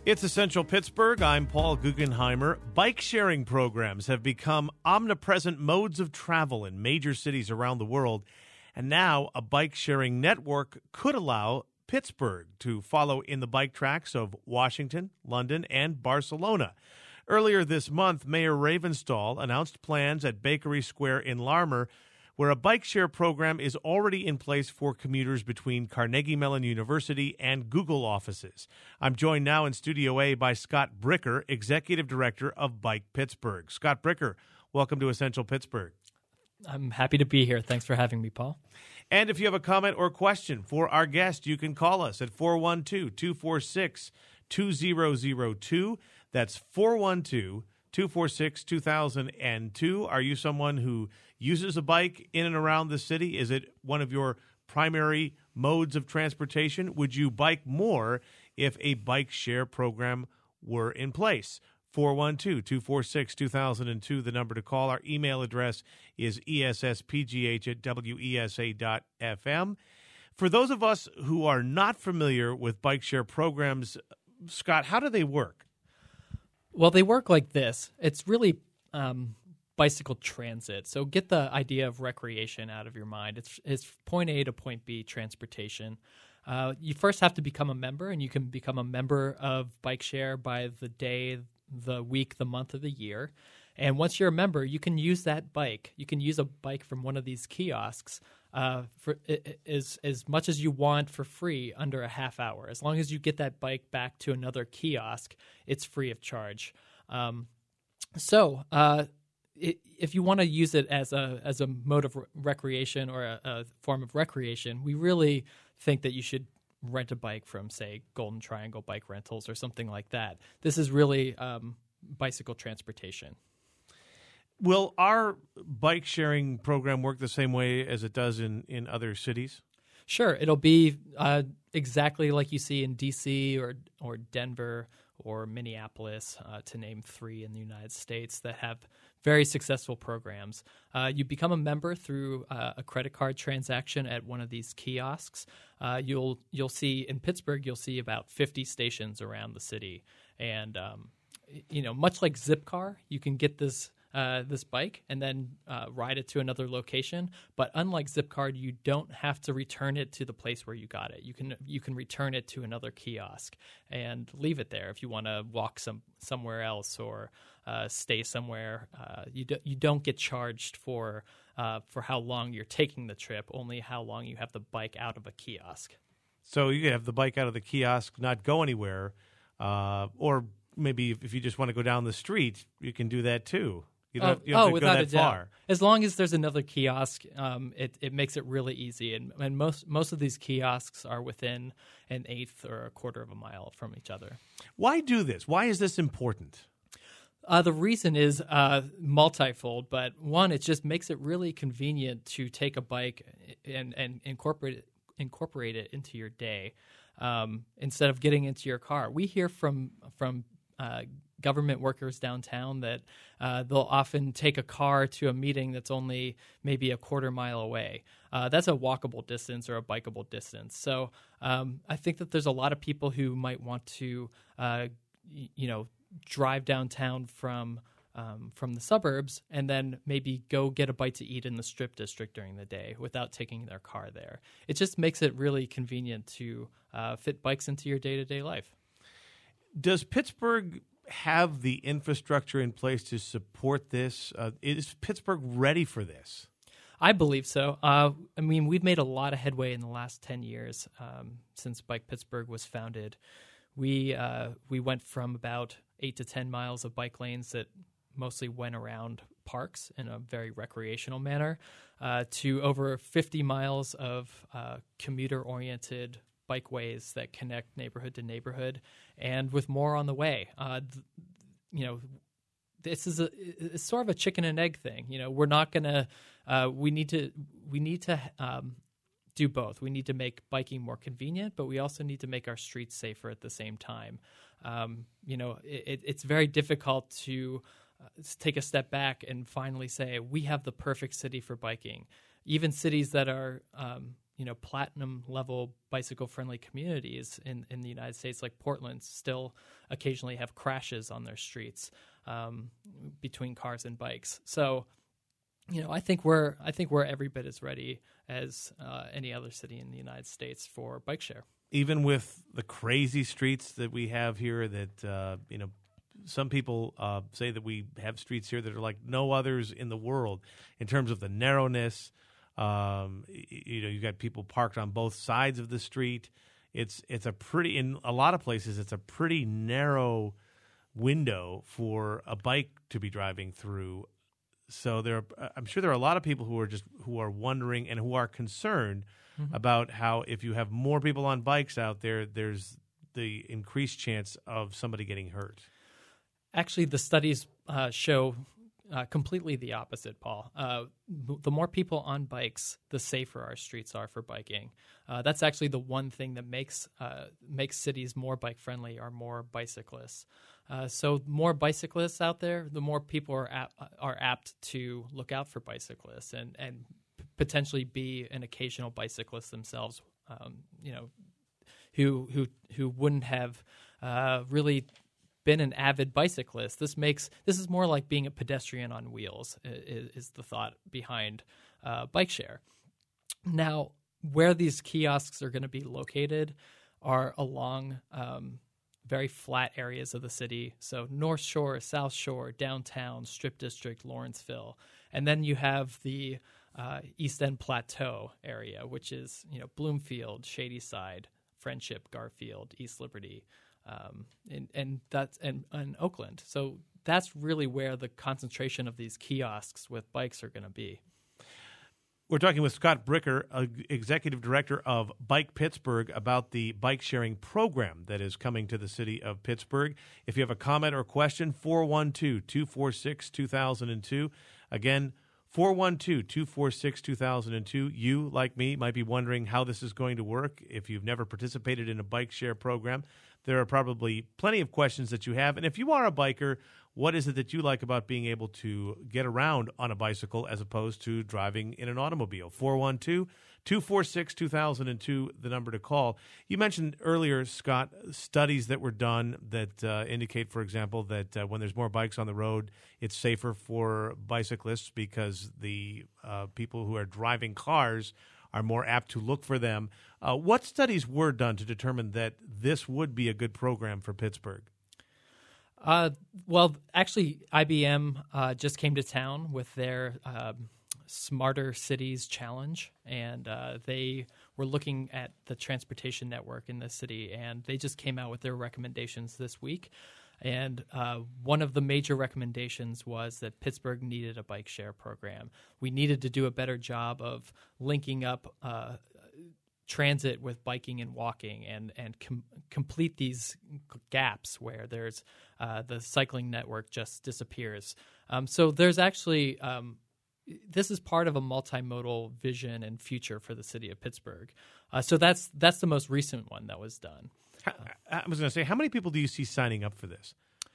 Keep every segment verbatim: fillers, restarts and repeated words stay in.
It's Essential Pittsburgh. I'm Paul Guggenheimer. Bike sharing programs have become omnipresent modes of travel in major cities around the world. And now a bike sharing network could allow Pittsburgh to follow in the bike tracks of Washington, London, and Barcelona. Earlier this month, Mayor Ravenstahl announced plans at Bakery Square in Larmer, where a bike share program is already in place for commuters between Carnegie Mellon University and Google offices. I'm joined now in Studio A by Scott Bricker, Executive Director of Bike Pittsburgh. Scott Bricker, welcome to Essential Pittsburgh. I'm happy to be here. Thanks for having me, Paul. And if you have a comment or question for our guest, you can call us at four one two, two four six, two zero zero two. That's four one two, two four six, two thousand two. Are you someone who uses a bike in and around the city? Is it one of your primary modes of transportation? Would you bike more if a bike share program were in place? four one two, two four six, two thousand two, the number to call. Our email address is E S S P G H at W E S A dot F M. For those of us who are not familiar with bike share programs, Scott, how do they work? Well, they work like this. It's really um, bicycle transit. So get the idea of recreation out of your mind. It's, it's point A to point B transportation. Uh, you first have to become a member, and you can become a member of Bike Share by the day, the week, the month of the year. And once you're a member, you can use that bike. You can use a bike from one of these kiosks uh, for as, as much as you want for free under a half hour. As long as you get that bike back to another kiosk, it's free of charge. Um, so uh, it, if you want to use it as a as a mode of re- recreation or a, a form of recreation, we really think that you should rent a bike from, say, Golden Triangle Bike Rentals or something like that. This is really um, bicycle transportation. Will our bike sharing program work the same way as it does in, in other cities? Sure. It'll be uh, exactly like you see in D C or or Denver or Minneapolis, uh, to name three in the United States that have very successful programs. Uh, you become a member through uh, a credit card transaction at one of these kiosks. Uh, you'll you'll see in Pittsburgh, you'll see about fifty stations around the city, and um, you know, much like Zipcar, you can get this. Uh, this bike and then uh, ride it to another location. But unlike Zipcar, you don't have to return it to the place where you got it. You can you can return it to another kiosk and leave it there if you want to walk some somewhere else or uh, stay somewhere. Uh, you do, you don't get charged for uh, for how long you're taking the trip, only how long you have the bike out of a kiosk. So you can have the bike out of the kiosk, not go anywhere, uh, or maybe if you just want to go down the street, you can do that too. You don't, oh, you don't oh have to without go a that doubt. far. As long as there's another kiosk, um, it, it makes it really easy. And, and most most of these kiosks are within an eighth or a quarter of a mile from each other. Why do this? Why is this important? Uh, the reason is uh, multifold, but one, it just makes it really convenient to take a bike and, and incorporate it, incorporate it into your day um, instead of getting into your car. We hear from from uh, government workers downtown that uh, they'll often take a car to a meeting that's only maybe a quarter mile away. Uh, that's a walkable distance or a bikeable distance. So um, I think that there's a lot of people who might want to, uh, y- you know, drive downtown from um, from the suburbs and then maybe go get a bite to eat in the Strip District during the day without taking their car there. It just makes it really convenient to uh, fit bikes into your day-to-day life. Does Pittsburgh have the infrastructure in place to support this? Uh, is Pittsburgh ready for this? I believe so. Uh, I mean, we've made a lot of headway in the last ten years um, since Bike Pittsburgh was founded. We uh, we went from about eight to ten miles of bike lanes that mostly went around parks in a very recreational manner uh, to over fifty miles of uh, commuter-oriented bikeways that connect neighborhood to neighborhood, and with more on the way. Uh, th- you know, this is a it's sort of a chicken and egg thing. You know, we're not gonna. Uh, we need to we need to um, do both. We need to make biking more convenient, but we also need to make our streets safer at the same time. Um, you know, it, it's very difficult to uh, take a step back and finally say we have the perfect city for biking. Even cities that are um, you know, platinum level bicycle friendly communities in, in the United States, like Portland, still occasionally have crashes on their streets um, between cars and bikes. So, you know, I think we're I think we're every bit as ready as uh, any other city in the United States for bike share. Even with the crazy streets that we have here, that uh, you know, some people uh, say that we have streets here that are like no others in the world in terms of the narrowness. Um, you know, you got people parked on both sides of the street. It's it's a pretty in a lot of places. It's a pretty narrow window for a bike to be driving through. So there, are, I'm sure there are a lot of people who are just who are wondering and who are concerned mm-hmm. about how if you have more people on bikes out there, there's the increased chance of somebody getting hurt. Actually, the studies uh, show uh, completely the opposite, Paul. Uh, the more people on bikes, the safer our streets are for biking. Uh, that's actually the one thing that makes uh, makes cities more bike friendly are more bicyclists. Uh, so more bicyclists out there, the more people are ap- are apt to look out for bicyclists and, and potentially be an occasional bicyclist themselves. Um, you know, who who who wouldn't have uh, really been an avid bicyclist. This makes this is more like being a pedestrian on wheels. Is, is the thought behind uh, bike share. Now, where these kiosks are going to be located are along Um, very flat areas of the city. So North Shore, South Shore, downtown, Strip District, Lawrenceville. And then you have the uh, East End Plateau area, which is, you know, Bloomfield, Shadyside, Friendship, Garfield, East Liberty, um, and, and that's and, and Oakland. So that's really where the concentration of these kiosks with bikes are going to be. We're talking with Scott Bricker, uh, Executive Director of Bike Pittsburgh, about the bike sharing program that is coming to the city of Pittsburgh. If you have a comment or question, four one two, two four six, two thousand two. Again, four one two, two four six, two thousand two. You, like me, might be wondering how this is going to work. If you've never participated in a bike share program, there are probably plenty of questions that you have. And if you are a biker, what is it that you like about being able to get around on a bicycle as opposed to driving in an automobile? four one two, two four six, two thousand two, the number to call. You mentioned earlier, Scott, studies that were done that uh, indicate, for example, that uh, when there's more bikes on the road, it's safer for bicyclists because the uh, people who are driving cars are more apt to look for them. Uh, what studies were done to determine that this would be a good program for Pittsburgh? Uh, well, actually, I B M uh, just came to town with their uh, Smarter Cities Challenge, and uh, they were looking at the transportation network in the city, and they just came out with their recommendations this week. And uh, one of the major recommendations was that Pittsburgh needed a bike share program. We needed to do a better job of linking up uh, transit with biking and walking, and and com- complete these gaps where there's uh, the cycling network just disappears. Um, so there's actually um, this is part of a multimodal vision and future for the city of Pittsburgh. Uh, so that's that's the most recent one that was done. I was going to say, how many people do you see signing up for this?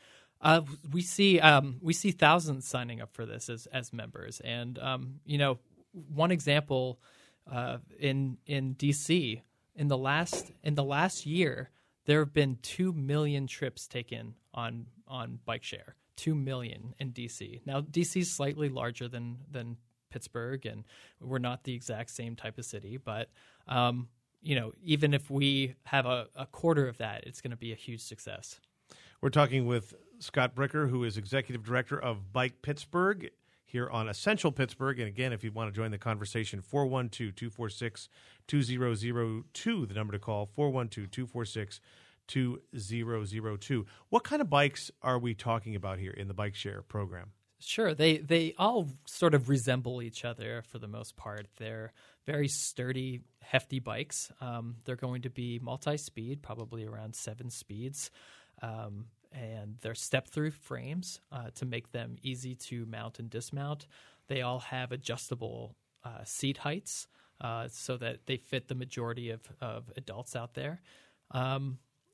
Uh, we see um, we see thousands signing up for this as as members, and um, you know, one example. Uh, in in D C in the last in the last year, there have been two million trips taken on on bike share. Two million in D C. Now D C is slightly larger than than Pittsburgh, and we're not the exact same type of city. But um, you know, even if we have a, a quarter of that, it's going to be a huge success. We're talking with Scott Bricker, who is Executive Director of Bike Pittsburgh, here on Essential Pittsburgh. And again, if you want to join the conversation, four one two, two four six, two zero zero two, the number to call, four one two, two four six, two zero zero two. What kind of bikes are we talking about here in the bike share program? Sure. They they all sort of resemble each other for the most part. They're very sturdy, hefty bikes. Um, they're going to be multi-speed, probably around seven speeds. Um And they're step-through frames uh, to make them easy to mount and dismount. They all have adjustable uh, seat heights uh, so that they fit the majority of, of adults out there. Um,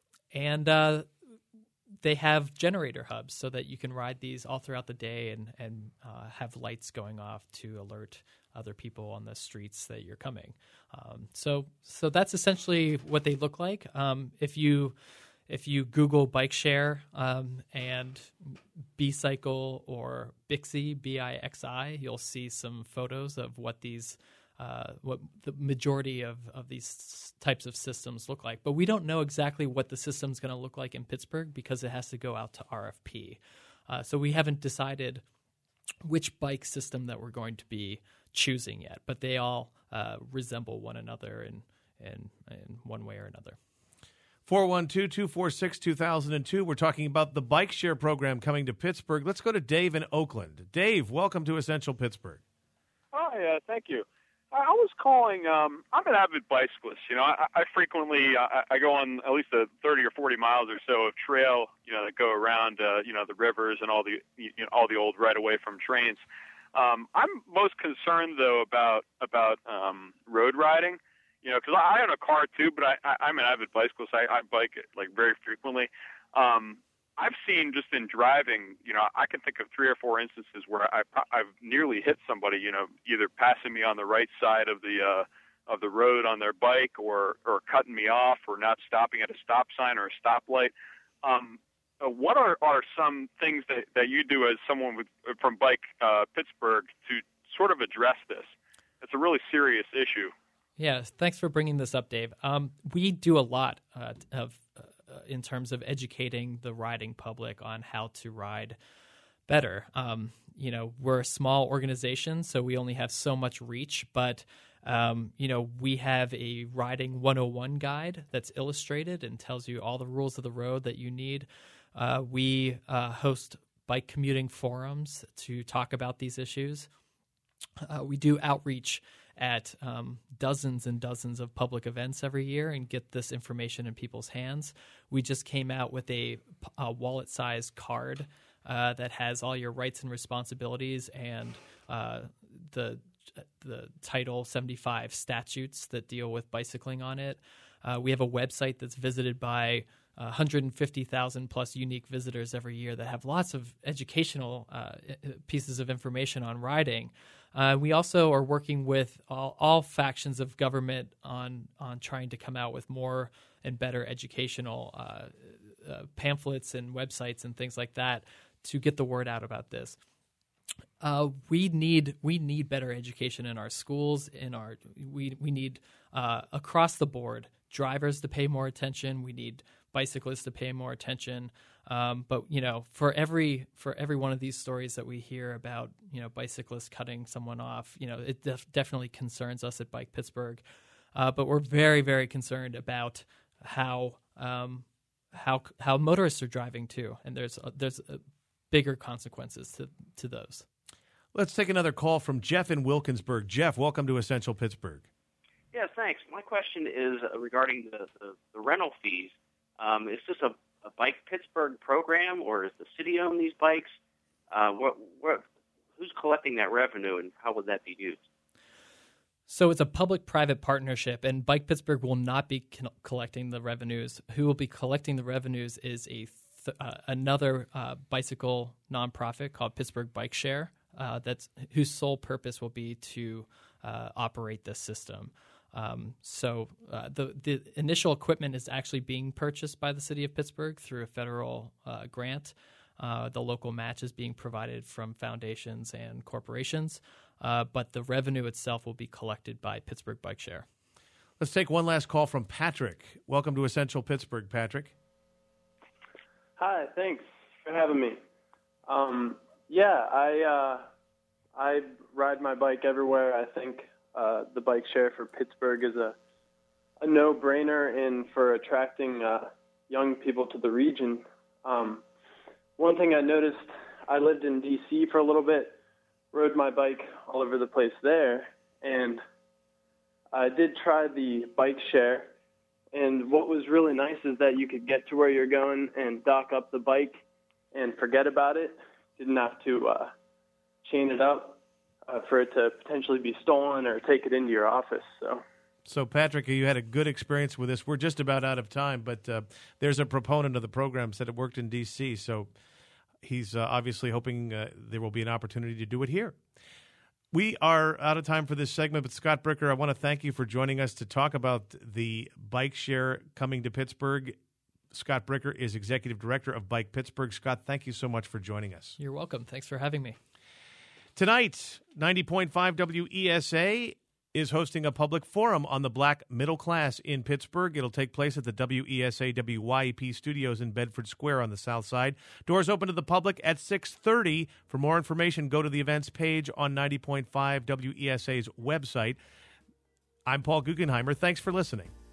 and uh, they have generator hubs so that you can ride these all throughout the day and, and uh, have lights going off to alert other people on the streets that you're coming. Um, so so that's essentially what they look like. Um, if you if you Google bike share um, and B-Cycle or Bixi, B I X I, you'll see some photos of what these uh, what the majority of, of these types of systems look like. But we don't know exactly what the system's going to look like in Pittsburgh because it has to go out to R F P. Uh, so we haven't decided which bike system that we're going to be choosing yet, but they all uh, resemble one another in, in, in one way or another. four one two, two four six, two thousand two. We're talking about the bike share program coming to Pittsburgh. Let's go to Dave in Oakland. Dave, welcome to Essential Pittsburgh. Hi, uh, thank you. I was calling, um, I'm an avid bicyclist. You know, I, I frequently, I, I go on at least a thirty or forty miles or so of trail, you know, that go around, uh, you know, the rivers and all the, you know, all the old right away from trains. Um, I'm most concerned though about, about, um, road riding, you know, cause I, I own a car too, but I, I I'm an avid bicyclist. I, I bike it like very frequently. Um, I've seen just in driving, you know, I can think of three or four instances where I, I've nearly hit somebody, you know, either passing me on the right side of the uh, of the road on their bike, or or cutting me off, or not stopping at a stop sign or a stoplight. Um, uh, what are, are some things that, that you do as someone with, from Bike uh, Pittsburgh to sort of address this? It's a really serious issue. Yeah, thanks for bringing this up, Dave. Um, we do a lot uh, of uh, in terms of educating the riding public on how to ride better. Um, you know, we're a small organization, so we only have so much reach, but um, you know, we have a riding one oh one guide that's illustrated and tells you all the rules of the road that you need. Uh, we uh, host bike commuting forums to talk about these issues. Uh, we do outreach at um, dozens and dozens of public events every year and get this information in people's hands. We just came out with a, a wallet-sized card uh, that has all your rights and responsibilities and uh, the the Title seventy-five statutes that deal with bicycling on it. Uh, we have a website that's visited by uh, one hundred fifty thousand plus unique visitors every year that have lots of educational uh, pieces of information on riding. Uh, we also are working with all, all factions of government on on trying to come out with more and better educational uh, uh, pamphlets and websites and things like that to get the word out about this. Uh, we need we need better education in our schools. In our we we need uh, across the board drivers to pay more attention. We need bicyclists to pay more attention. Um, but you know, for every for every one of these stories that we hear about, you know, bicyclists cutting someone off, you know, it def- definitely concerns us at Bike Pittsburgh. Uh, but we're very very concerned about how um, how how motorists are driving too, and there's uh, there's uh, bigger consequences to to those. Let's take another call from Jeff in Wilkinsburg. Jeff, welcome to Essential Pittsburgh. Yes, thanks. My question is regarding the, the, the rental fees. Um, is this a, a Bike Pittsburgh program, or does the city own these bikes? Uh, what, what, who's collecting that revenue, and how would that be used? So it's a public-private partnership, and Bike Pittsburgh will not be co- collecting the revenues. Who will be collecting the revenues is a th- uh, another uh, bicycle nonprofit called Pittsburgh Bike Share. Uh, that's whose sole purpose will be to uh, operate this system. Um, so uh, the the initial equipment is actually being purchased by the city of Pittsburgh through a federal uh, grant. Uh, the local match is being provided from foundations and corporations, uh, but the revenue itself will be collected by Pittsburgh Bike Share. Let's take one last call from Patrick. Welcome to Essential Pittsburgh, Patrick. Hi, thanks for having me. Um, Yeah, I uh, I ride my bike everywhere. I think uh, the bike share for Pittsburgh is a a no-brainer in for attracting uh, young people to the region. Um, one thing I noticed, I lived in D C for a little bit, rode my bike all over the place there, and I did try the bike share. And what was really nice is that you could get to where you're going and dock up the bike and forget about it. Didn't have to uh, chain it up uh, for it to potentially be stolen or take it into your office. So, so Patrick, you had a good experience with this. We're just about out of time, but uh, there's a proponent of the program said it worked in D C, so he's uh, obviously hoping uh, there will be an opportunity to do it here. We are out of time for this segment, but Scott Bricker, I want to thank you for joining us to talk about the bike share coming to Pittsburgh. Scott Bricker is Executive Director of Bike Pittsburgh. Scott, thank you so much for joining us. You're welcome. Thanks for having me. Tonight, ninety point five W E S A is hosting a public forum on the black middle class in Pittsburgh. It'll take place at the W E S A W Y E P studios in Bedford Square on the south side. Doors open to the public at six thirty. For more information, go to the events page on ninety point five W E S A's website. I'm Paul Guggenheimer. Thanks for listening.